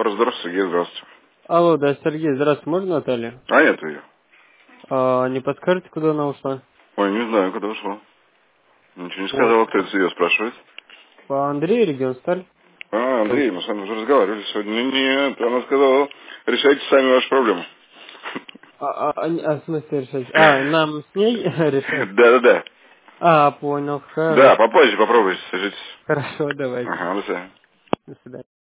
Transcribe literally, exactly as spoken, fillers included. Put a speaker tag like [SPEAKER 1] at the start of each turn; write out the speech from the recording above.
[SPEAKER 1] Форс, здравствуйте, Сергей, здравствуйте.
[SPEAKER 2] Алло, да, Сергей, здравствуйте, можно Наталья?
[SPEAKER 1] А нет ее.
[SPEAKER 2] А, не подскажете, куда она ушла?
[SPEAKER 1] Ой, не знаю, куда ушла. Ничего не
[SPEAKER 2] Вот.
[SPEAKER 1] сказала, кто это ее спрашивает.
[SPEAKER 2] По Андрею, регион Сталь.
[SPEAKER 1] А, Андрей, мы с вами уже разговаривали сегодня. Нет, она сказала, решайте сами ваши проблемы.
[SPEAKER 2] А, а, а, а, в смысле решать? А, нам с ней решать?
[SPEAKER 1] Да-да-да.
[SPEAKER 2] А, понял,
[SPEAKER 1] Да,
[SPEAKER 2] хорошо.
[SPEAKER 1] попозже попробуйте, свяжитесь.
[SPEAKER 2] Хорошо, давайте.
[SPEAKER 1] Ага, до свидания.
[SPEAKER 2] До свидания.